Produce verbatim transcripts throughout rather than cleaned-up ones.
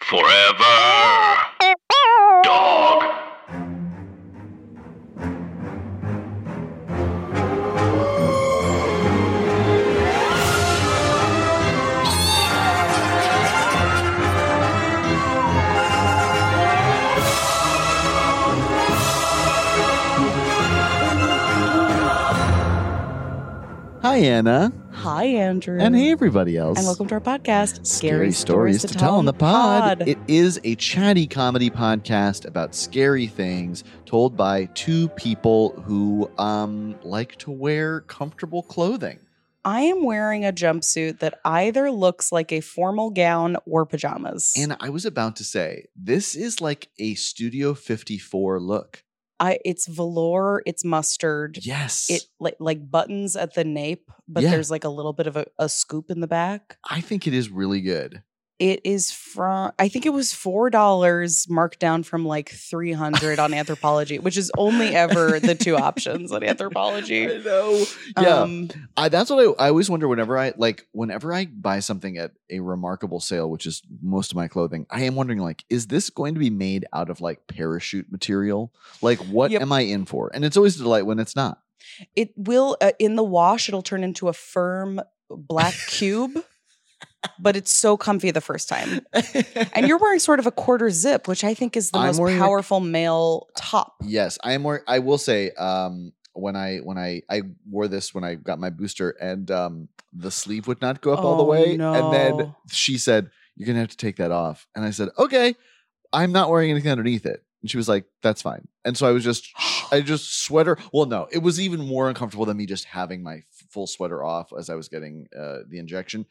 Forever. Dog. Hi, Anna. Hi, Andrew. And hey, everybody else. And welcome to our podcast, Scary, Scary Stories to, to Tell on the pod. pod. It is a chatty comedy podcast about scary things told by two people who um like to wear comfortable clothing. I am wearing a jumpsuit that either looks like a formal gown or pajamas. And I was about to say, this is like a Studio fifty-four look. I it's velour, it's mustard. Yes. It like like buttons at the nape, but yeah. there's like a little bit of a, a scoop in the back. I think it is really good. It is from I think it was four dollars marked down from like three hundred on Anthropologie, which is only ever the two options on Anthropologie. I know. Yeah. Um, I, that's what I, I always wonder whenever I like whenever I buy something at a remarkable sale, which is most of my clothing, I am wondering like, is this going to be made out of like parachute material? Like what yep. am I in for? And it's always a delight when it's not. It will uh, in the wash, it'll turn into a firm black cube. But it's so comfy the first time. And you're wearing sort of a quarter zip, which I think is the I'm most powerful a, male top. Yes, I am wearing, I will say, um, when I when I, I wore this when I got my booster and um, the sleeve would not go up oh, all the way. No. And then she said, you're going to have to take that off. And I said, okay, I'm not wearing anything underneath it. And she was like, that's fine. And so I was just, I just sweater. Well, no, it was even more uncomfortable than me just having my full sweater off as I was getting uh, the injection.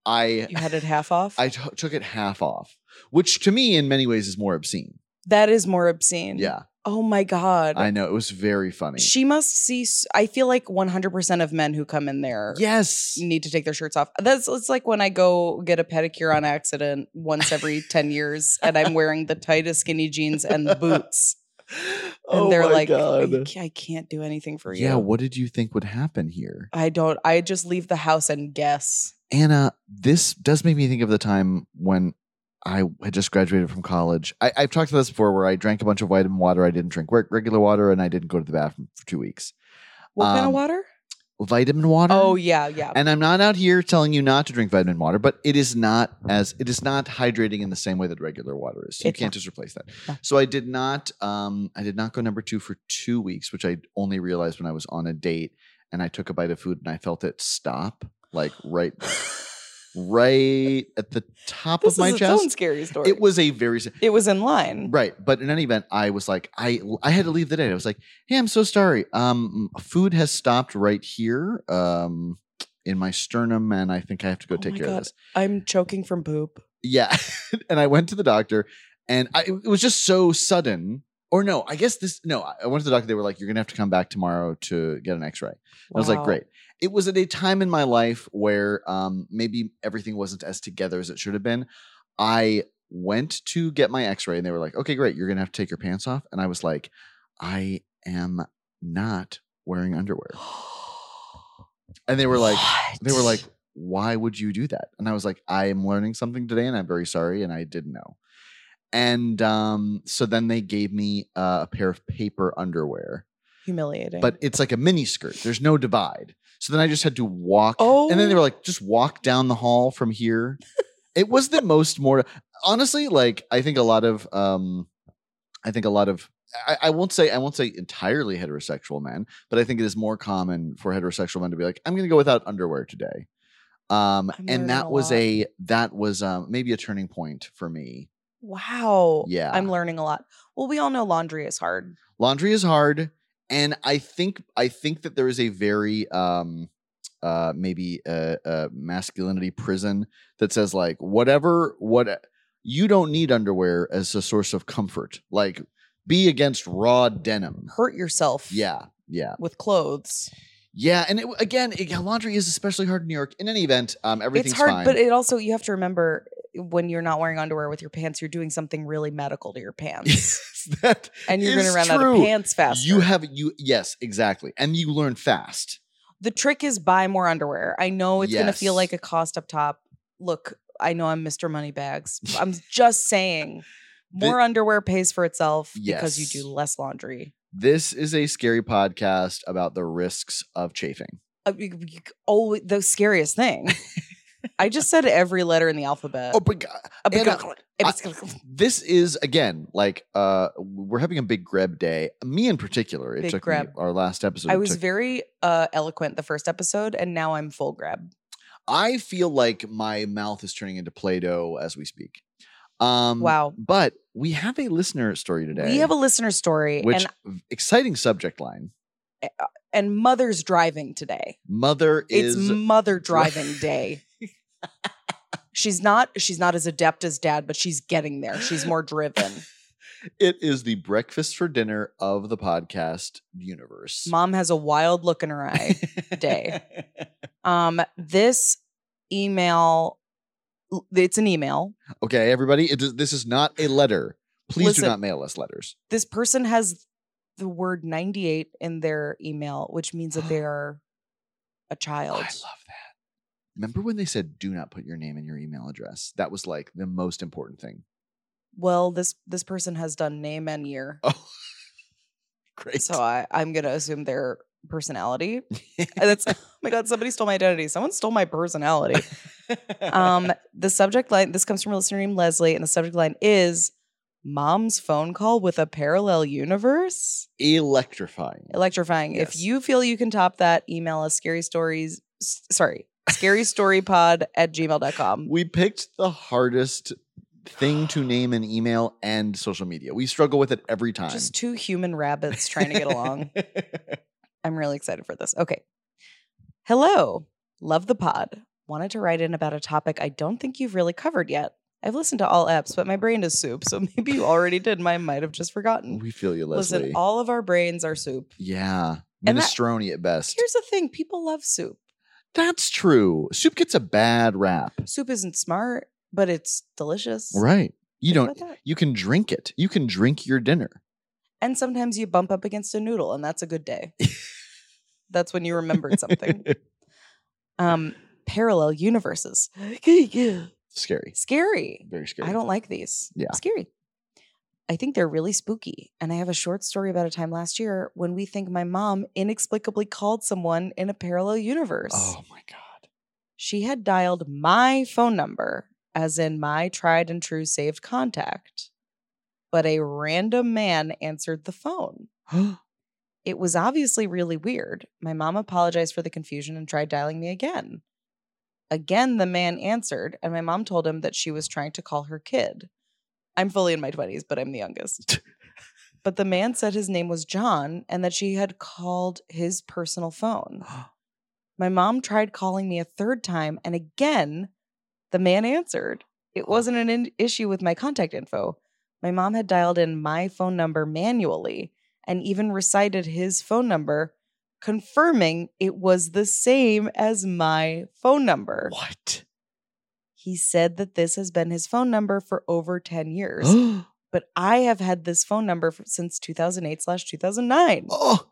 I You had it half off? I t- took it half off, which to me in many ways is more obscene. That is more obscene. Yeah. Oh my God. I know. It was very funny. She must see, I feel like one hundred percent of men who come in there yes. need to take their shirts off. That's It's like when I go get a pedicure on accident once every ten years and I'm wearing the tightest skinny jeans and boots. And oh they're my like, God. I can't do anything for you. Yeah. What did you think would happen here? I don't, I just leave the house and guess. Anna, this does make me think of the time when I had just graduated from college. I, I've talked about this before where I drank a bunch of vitamin water. I didn't drink regular water and I didn't go to the bathroom for two weeks. What um, kind of water? Vitamin water. Oh, yeah, yeah. And I'm not out here telling you not to drink vitamin water, but it is not as it is not hydrating in the same way that regular water is. So you it's can't not. just replace that. No. So I did not um I did not go number two for two weeks, which I only realized when I was on a date and I took a bite of food and I felt it stop like right right at the top this of my is chest. Its own scary story. It was a very It was in line. Right. But in any event, I was like, I I had to leave the date. I was like, hey, I'm so sorry. Um, food has stopped right here um, in my sternum, and I think I have to go oh take care God. of this. I'm choking from poop. Yeah. And I went to the doctor, and I, it was just so sudden. Or no, I guess this, no, I went to the doctor. They were like, you're going to have to come back tomorrow to get an x-ray. Wow. I was like, great. It was at a time in my life where um, maybe everything wasn't as together as it should have been. I went to get my x-ray and they were like, okay, great. You're going to have to take your pants off. And I was like, I am not wearing underwear. And they were like, what? they were like, why would you do that? And I was like, I am learning something today and I'm very sorry. And I didn't know. And um, so then they gave me uh, a pair of paper underwear. Humiliating. But it's like a mini skirt. There's no divide. So then I just had to walk. Oh. And then they were like, just walk down the hall from here. It was the most more, honestly, like I think a lot of, um, I think a lot of, I, I won't say, I won't say entirely heterosexual men, but I think it is more common for heterosexual men to be like, I'm going to go without underwear today. Um, and that was lot. a, that was um, maybe a turning point for me. Wow. Yeah. I'm learning a lot. Well, we all know laundry is hard. Laundry is hard. And I think, I think that there is a very, um, uh, maybe a, a masculinity prison that says like, whatever, what you don't need underwear as a source of comfort. Like be against raw denim. Hurt yourself. Yeah. Yeah. With clothes. Yeah. And it, again, it, laundry is especially hard in New York. In any event, um, everything's it's hard, fine. But it also, you have to remember when you're not wearing underwear with your pants, you're doing something really medical to your pants. that and you're going to run true. out of pants faster. You have, you, yes, exactly. And you learn fast. The trick is buy more underwear. I know it's yes. going to feel like a cost up top. Look, I know I'm Mister Moneybags. I'm just saying more Thi- underwear pays for itself because you Yes. do less laundry. This is a scary podcast about the risks of chafing. Uh, you- you- oh, the scariest thing. I just said every letter in the alphabet. Oh, but God, Uh, Anna, I- this is again like uh we're having a big greb day. Me in particular. It Big took greb. me our last episode. I it was took- very uh, eloquent the first episode, and now I'm full grab. I feel like my mouth is turning into Play-Doh as we speak. Um, Wow. But we have a listener story today. We have a listener story, which and exciting subject line. and mother's driving today. Mother It's is mother driving day. She's not she's not as adept as dad, but she's getting there. She's more driven. it is the breakfast for dinner of the podcast universe. Mom has a wild look in her eye day. Um, this email, it's an email. Okay, everybody, it is, this is not a letter. Please Listen, do not mail us letters. This person has the word ninety-eight in their email, which means that they are a child. I love that. Remember when they said do not put your name in your email address? That was like the most important thing. Well, this this person has done name and year. Oh, great. So I, I'm going to assume their personality. And That's, oh my God, somebody stole my identity. Someone stole my personality. Um, the subject line, this comes from a listener named Leslie, and the subject line is Mom's phone call with a parallel universe? Electrifying. Electrifying. Yes. If you feel you can top that, email us scary stories. s- Sorry, scarystorypod at gmail dot com. We picked the hardest thing to name an email and social media. We struggle with it every time. Just two human rabbits trying to get along. I'm really excited for this. Okay. Hello. Love the pod. Wanted to write in about a topic I don't think you've really covered yet. I've listened to all eps, but my brain is soup, so maybe you already did. I might have just forgotten. We feel you, Leslie. Listen, all of our brains are soup. yeah. And that- Minestrone at best. Here's the thing. People love soup. That's true. Soup gets a bad rap. Soup isn't smart, but it's delicious. Right. You Think don't about that. you can drink it. You can drink your dinner. And sometimes you bump up against a noodle, and that's a good day. That's when you remembered something. Um, parallel universes. Scary. Scary. Very scary. I don't like these. Yeah. Scary. I think they're really spooky. And I have a short story about a time last year when we think my mom inexplicably called someone in a parallel universe. Oh my God. She had dialed my phone number, as in my tried and true saved contact, but a random man answered the phone. It was obviously really weird. My mom apologized for the confusion and tried dialing me again. Again, the man answered, and my mom told him that she was trying to call her kid. I'm fully in my twenties, but I'm the youngest. But the man said his name was John and that she had called his personal phone. My mom tried calling me a third time, and again, the man answered. It wasn't an in- issue with my contact info. My mom had dialed in my phone number manually and even recited his phone number, confirming it was the same as my phone number. What? He said that this has been his phone number for over ten years, but I have had this phone number for, since two thousand eight slash two thousand nine. Oh.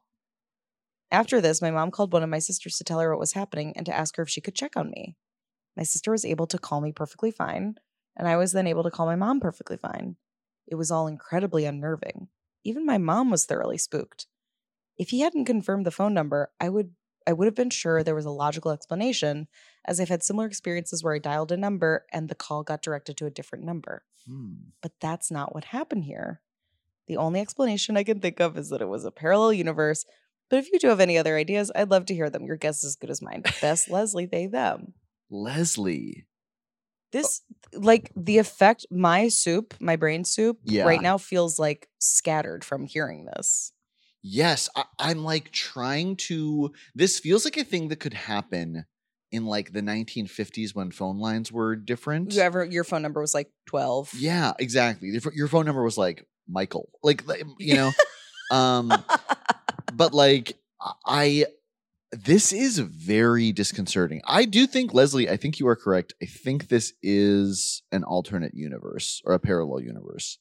After this, my mom called one of my sisters to tell her what was happening and to ask her if she could check on me. My sister was able to call me perfectly fine, and I was then able to call my mom perfectly fine. It was all incredibly unnerving. Even my mom was thoroughly spooked. If he hadn't confirmed the phone number, I would I would have been sure there was a logical explanation, as I've had similar experiences where I dialed a number and the call got directed to a different number. Hmm. But that's not what happened here. The only explanation I can think of is that it was a parallel universe. But if you do have any other ideas, I'd love to hear them. Your guess is as good as mine. Best Leslie, they, them. Leslie. This, like, the effect, my soup, my brain soup, Yeah. right now feels like scattered from hearing this. Yes, I, I'm like trying to. This feels like a thing that could happen in like the nineteen fifties when phone lines were different. Whoever your phone number was like twelve. Yeah, exactly. Your, ph- your phone number was like Michael, like like, you know. um, but like I, this is very disconcerting. I do think Leslie. I think you are correct. I think this is an alternate universe or a parallel universe.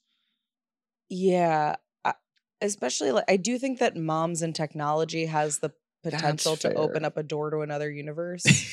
Yeah. I- Especially, like, I do think that moms and technology has the potential to fair. open up a door to another universe.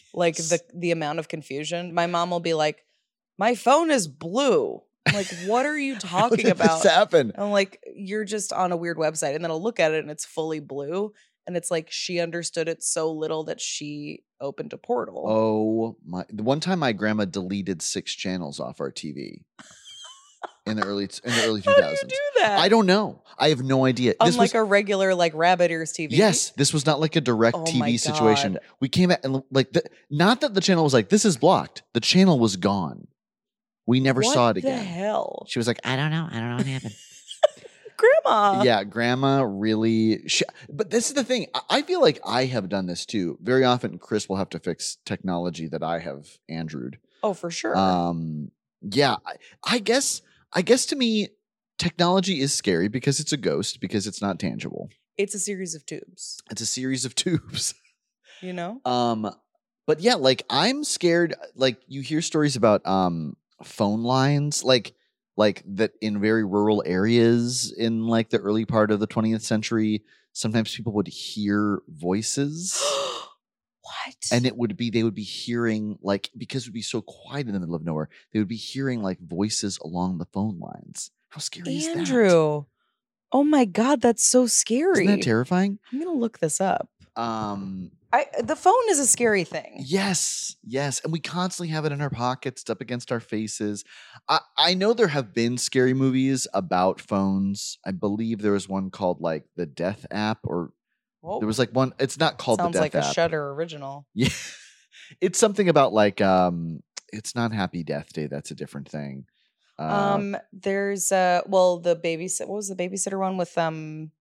Like the the amount of confusion. My mom will be like, "My phone is blue." I'm like, "What are you talking How did about?" this happen? I'm like, "You're just on a weird website." And then I'll look at it and it's fully blue. And it's like she understood it so little that she opened a portal. Oh my! The one time my grandma deleted six channels off our T V in the early in the early two thousands. How do you do that? I don't know. I have no idea. This Unlike was, a regular like rabbit ears T V. yes, this was not like a direct Oh T my V situation. God. We came at and like the, not that the channel was like this is blocked. The channel was gone. We never What saw it the again. hell? She was like, I don't know. I don't know what happened. Grandma. Yeah, grandma really. She, but this is the thing. I, I feel like I have done this too. Very often, Chris will have to fix technology that I have Andrewed. Oh, for sure. Um, yeah, I, I guess. I guess to me, technology is scary because it's a ghost because it's not tangible. It's a series of tubes. It's a series of tubes. You know. Um, but yeah, like I'm scared. Like you hear stories about um phone lines, like. Like that in very rural areas in like the early part of the twentieth century, sometimes people would hear voices. What? And it would be, they would be hearing like, because it would be so quiet in the middle of nowhere, they would be hearing like voices along the phone lines. How scary is that? Andrew. Oh my God, that's so scary. Isn't that terrifying? I'm going to look this up. Um, I the phone is a scary thing. Yes, yes. And we constantly have it in our pockets, up against our faces. I, I know there have been scary movies about phones. I believe there was one called like The Death App, or Whoa. there was like one, it's not called Sounds The Death like App. a Shudder original. Yeah. It's something about like, um, it's not Happy Death Day. That's a different thing. Uh, Um, there's uh, well, the babysit. What was the babysitter one with um?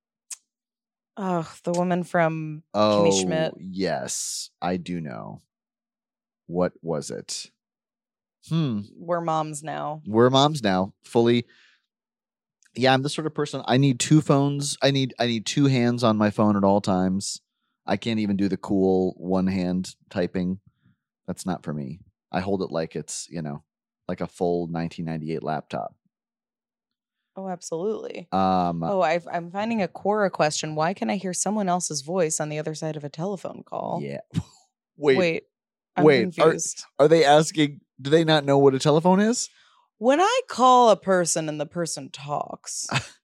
Oh, the woman from oh, Kimmy Schmidt. yes, I do know. What was it? Hmm. We're moms now. We're moms now, fully. Yeah, I'm the sort of person, I need two phones. I need I need two hands on my phone at all times. I can't even do the cool one hand typing. That's not for me. I hold it like it's, you know, like a full nineteen ninety-eight laptop. Oh, absolutely. Um, oh, I've, I'm finding a Quora question. Why can I hear someone else's voice on the other side of a telephone call? Yeah. Wait, Wait, I'm wait. Are, confused. are they asking, do they not know what a telephone is? When I call a person and the person talks.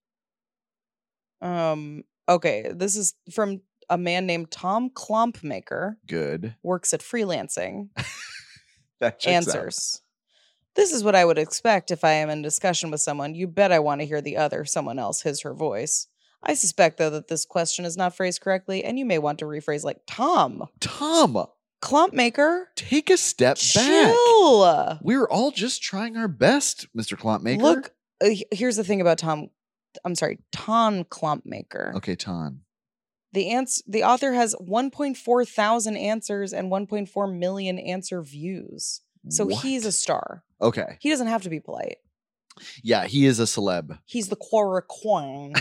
um. Okay, this is from a man named Tom Klompmaker. Good. Works at freelancing. That checks out. Answers. This is what I would expect if I am in discussion with someone. You bet I want to hear the other, someone else, his, her voice. I suspect, though, that this question is not phrased correctly, and you may want to rephrase like, Tom. Tom. Klompmaker. Take a step Chill. back. We're all just trying our best, Mister Klompmaker. Look, uh, here's the thing about Tom. I'm sorry, Ton Klompmaker. Okay, Ton. The ans- the author has one point four thousand answers and one point four million answer views. So What? he's a star. Okay. He doesn't have to be polite. Yeah, he is a celeb. He's the Quora Quang.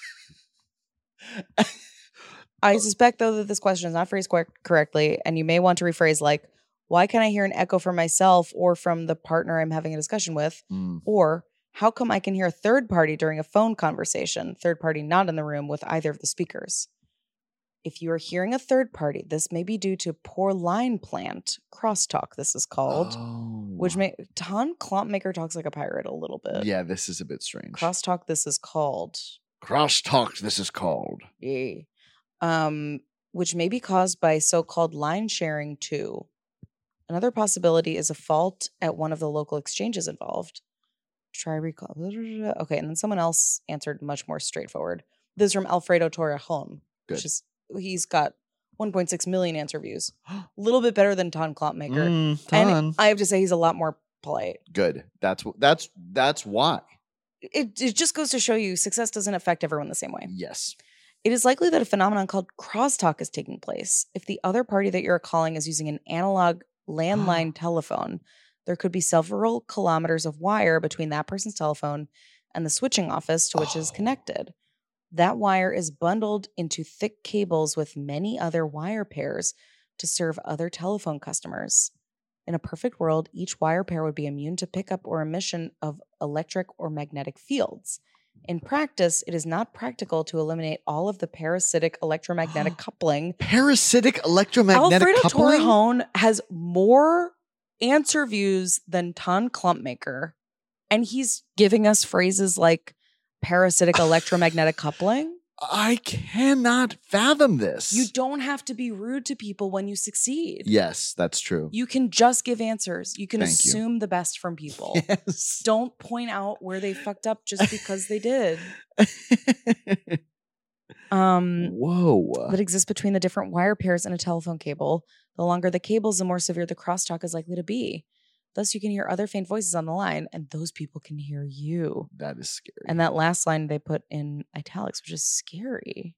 I suspect, though, that this question is not phrased cor- correctly, and you may want to rephrase like, why can I hear an echo from myself or from the partner I'm having a discussion with? Mm. Or, how come I can hear a third party during a phone conversation, third party not in the room with either of the speakers? If you are hearing a third party, this may be due to poor line plant, crosstalk this is called, Oh. which may, Ton Klompmaker talks like a pirate a little bit. Yeah, this is a bit strange. Crosstalk this is called. Crosstalk this is called. Yeah. Um, which may be caused by so-called line sharing too. Another possibility is a fault at one of the local exchanges involved. Try recall. Okay, and then someone else answered much more straightforward. This is from Alfredo Torrejon. Good. Which is, he's got one point six million answer views. A little bit better than Ton Klompmaker. Mm, Ton. And I have to say he's a lot more polite. Good. That's wh- that's that's why. It, it just goes to show you success doesn't affect everyone the same way. Yes. It is likely that a phenomenon called crosstalk is taking place. If the other party that you're calling is using an analog landline telephone, there could be several kilometers of wire between that person's telephone and the switching office to which Oh. it is connected. That wire is bundled into thick cables with many other wire pairs to serve other telephone customers. In a perfect world, each wire pair would be immune to pickup or emission of electric or magnetic fields. In practice, it is not practical to eliminate all of the parasitic electromagnetic coupling. Parasitic electromagnetic Alfredo coupling? Torrejón has more answer views than Ton Klumpmaker, and he's giving us phrases like parasitic electromagnetic coupling. I cannot fathom this. You don't have to be rude to people when you succeed. Yes, that's true. You can just give answers. You can Thank assume you. the best from people. Yes. Don't point out where they fucked up just because they did. Um, Whoa. that exists between the different wire pairs in a telephone cable. The longer the cables, the more severe the crosstalk is likely to be. Thus, you can hear other faint voices on the line, and those people can hear you. That is scary. And that last line they put in italics, which is scary.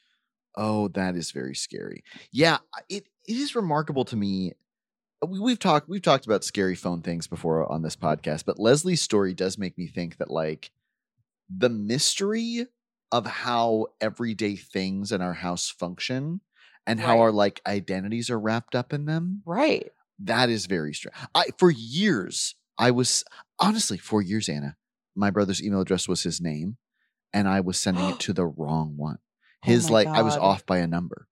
Oh, that is very scary. Yeah, it it is remarkable to me. We, we've talked we've talked about scary phone things before on this podcast, but Leslie's story does make me think that like the mystery of how everyday things in our house function and how Right. our like identities are wrapped up in them. Right. That is very strange. I for years I was honestly for years, Anna, my brother's email address was his name, and I was sending it to the wrong one. His Oh my like I was God. off by a number.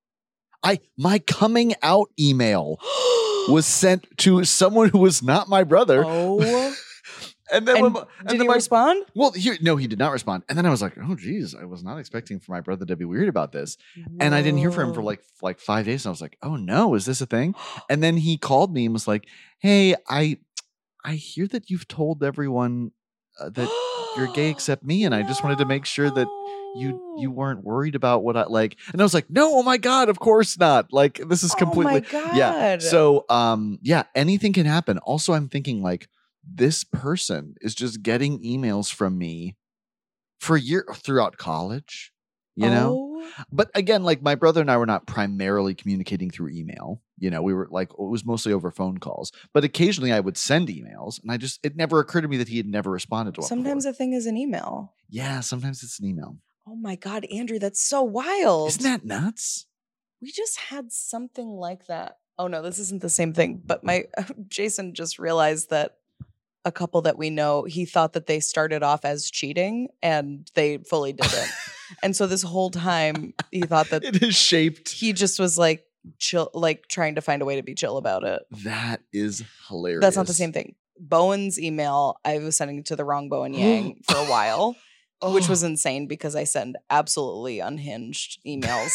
I my coming out email was sent to someone who was not my brother. Oh. And then And when my, and did then he my, respond? well, he, no, he did not respond. And then I was like, oh, geez, I was not expecting for my brother to be weird about this. And I didn't hear from him for Whoa. like like five days. And I was like, oh no, is this a thing? And then he called me and was like, hey, I I hear that you've told everyone uh, that you're gay except me, and I just wanted to make sure that you you No. weren't worried about what I like. And I was like, no, oh my God, of course not. Like this is completely Oh my God. yeah. So um yeah, anything can happen. Also, I'm thinking like this person is just getting emails from me for a year throughout college, you know? Oh. But again, like my brother and I were not primarily communicating through email. You know, we were like, it was mostly over phone calls, but occasionally I would send emails, and I just, it never occurred to me that he had never responded to one. Sometimes before. a thing is an email. Yeah, sometimes it's an email. Oh my God, Andrew, that's so wild. Isn't that nuts? We just had something like that. Oh no, this isn't the same thing. But my Jason just realized that a couple that we know, he thought that they started off as cheating and they fully didn't. And so this whole time he thought that It is shaped. he just was like chill, like trying to find a way to be chill about it. That is hilarious. That's not the same thing. Bowen's email, I was sending it to the wrong Bowen Yang for a while, which was insane because I send absolutely unhinged emails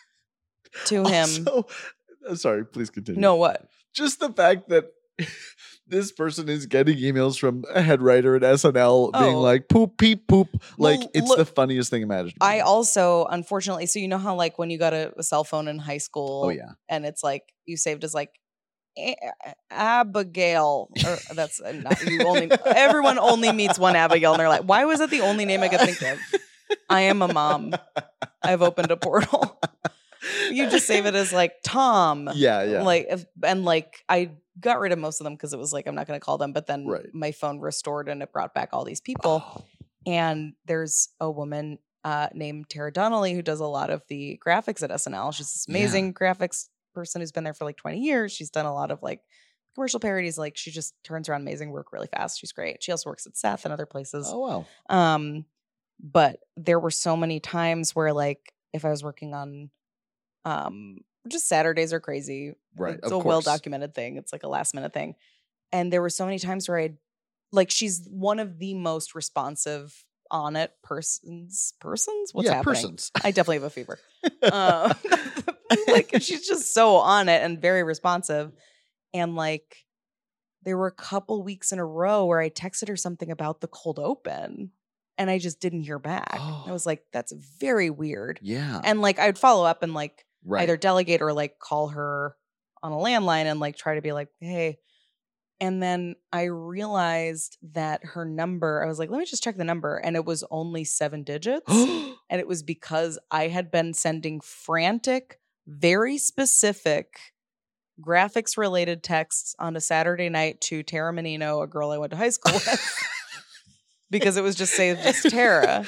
to him. Also, I'm sorry, please continue. No, what? Just the fact that this person is getting emails from a head writer at S N L being Oh. like poop, peep, poop. Like Well, it's look- the funniest thing imaginable. I also, unfortunately, so you know how like when you got a, a cell phone in high school Oh yeah. and it's like you saved as like A- Abigail, or that's uh, not, you only, everyone only meets one Abigail and they're like, why was that the only name I could think of? I am a mom. I've opened a portal. You just save it as like Tom. Yeah, yeah. Like, if, and like I got rid of most of them because it was like, I'm not going to call them. But then Right. my phone restored and it brought back all these people. Oh, And there's a woman uh, named Tara Donnelly who does a lot of the graphics at S N L. She's this Yeah. amazing graphics person who's been there for like twenty years. She's done a lot of like commercial parodies. Like she just turns around amazing work really fast. She's great. She also works at Seth and other places. oh wow. Um, but there were so many times where like if I was working on um just Saturdays are crazy. Right. It's of a course. well documented thing. It's like a last minute thing. And there were so many times where I like she's one of the most responsive on it persons persons what's yeah, happening. persons. I definitely have a fever. Um, like she's just so on it and very responsive. And like there were a couple weeks in a row where I texted her something about the cold open and I just didn't hear back. I was like, that's very weird. Yeah. And like I'd follow up and like right. either delegate or like call her on a landline and like try to be like, hey. And then I realized that her number, I was like, let me just check the number. And it was only seven digits. And it was because I had been sending frantic, very specific graphics related texts on a Saturday night to Tara Menino, a girl I went to high school with. Because it was just saved as Tara. Anna,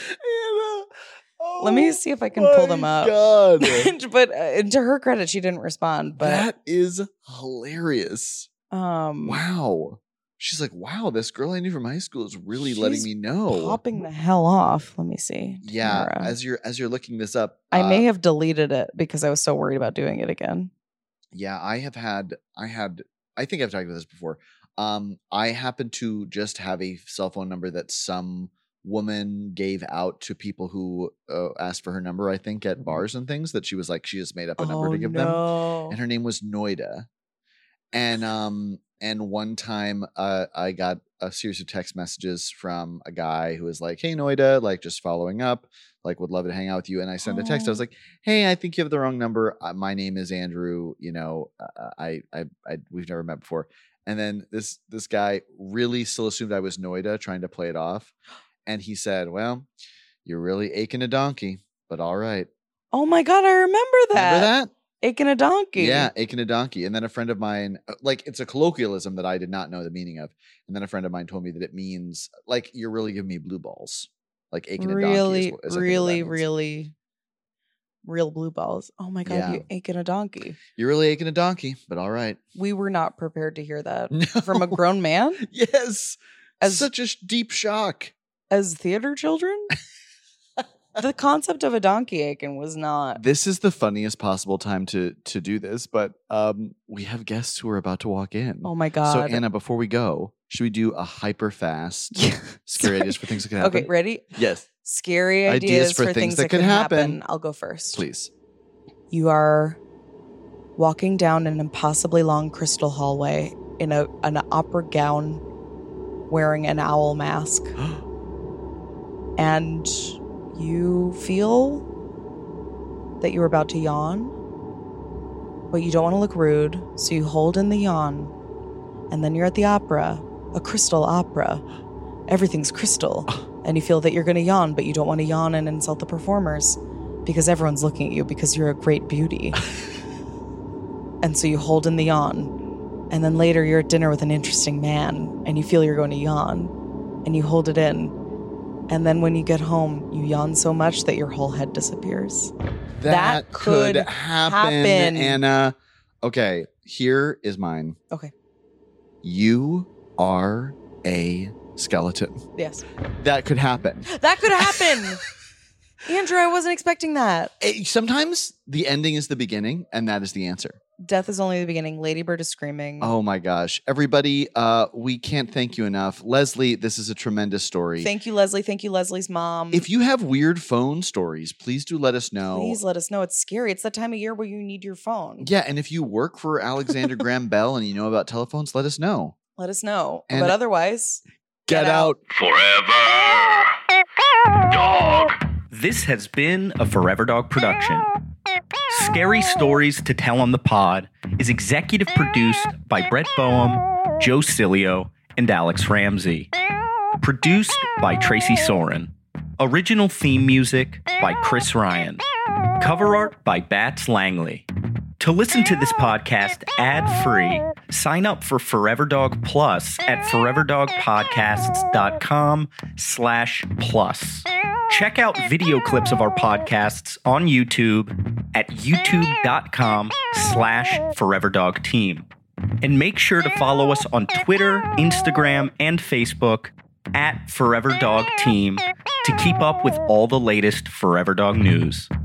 oh Let me see if I can pull them my up. God. But uh, to her credit, she didn't respond. But that is hilarious. um, Wow. she's like, wow, this girl I knew from high school is really She's letting me know. Popping the hell off. Let me see. Yeah, Tamara. as you're as you're looking this up, I uh, may have deleted it because I was so worried about doing it again. Yeah, I have had, I had, I think I've talked about this before. Um, I happen to just have a cell phone number that some woman gave out to people who uh, asked for her number, I think at bars and things, that she was like, she just made up a number Oh, to give no. them. And her name was Noida. And, um, and one time uh, I got a series of text messages from a guy who was like, hey, Noida, like just following up, like would love to hang out with you. And I sent a text. I was like, hey, I think you have the wrong number. Uh, my name is Andrew. You know, uh, I, I, I, we've never met before. And then this, this guy really still assumed I was Noida, trying to play it off. And he said, well, you're really aching a donkey, but all right. Oh my God, I remember that. Remember that? Aching a donkey. Yeah, aching a donkey. And then a friend of mine, like it's a colloquialism that I did not know the meaning of. And then a friend of mine told me that it means like you're really giving me blue balls. Like aching really, a donkey. Is, what- is really, really, real blue balls. Oh my God, Yeah. you aching a donkey. You're really aching a donkey, but all right. We were not prepared to hear that No. from a grown man Yes. As- Such a sh- deep shock. as theater children. The concept of a donkey aching was not. This is the funniest possible time to to do this, but um, we have guests who are about to walk in. Oh my God. So Anna, before we go, should we do a hyper fast scary ideas for things that could happen? Okay, ready? Yes, Scary ideas, for, things, that, could happen. I'll go first. please. You are walking down an impossibly long crystal hallway in a an opera gown, wearing an owl mask, and you feel that you're about to yawn, but you don't want to look rude, so you hold in the yawn, and then you're at the opera, a crystal opera. Everything's crystal, and you feel that you're going to yawn, but you don't want to yawn and insult the performers because everyone's looking at you because you're a great beauty. And so you hold in the yawn, and then later you're at dinner with an interesting man, and you feel you're going to yawn, and you hold it in. And then when you get home, you yawn so much that your whole head disappears. That, That could, could happen, happen. Anna. Okay, here is mine. Okay. You are a skeleton. Yes. That could happen. That could happen. Andrew, I wasn't expecting that. Eh, Sometimes the ending is the beginning, and that is the answer. Death is only the beginning. Ladybird is screaming. Oh my gosh. Everybody, uh, we can't thank you enough. Leslie, this is a tremendous story. Thank you, Leslie. Thank you, Leslie's mom. If you have weird phone stories, please do let us know. Please let us know. It's scary. It's that time of year where you need your phone. Yeah, and if you work for Alexander Graham Bell and you know about telephones, let us know. Let us know. And- but otherwise, Get, Get out. Forever Dog. This has been a Forever Dog production. Scary Stories to Tell on the Pod is executive produced by Brett Boehm, Joe Cilio, and Alex Ramsey. Produced by Tracy Soren. Original theme music by Chris Ryan. Cover art by Bats Langley. To listen to this podcast ad-free, sign up for Forever Dog Plus at foreverdogpodcasts.com slash plus. Check out video clips of our podcasts on YouTube at youtube.com slash foreverdogteam. And make sure to follow us on Twitter, Instagram, and Facebook at Forever Dog Team to keep up with all the latest Forever Dog news.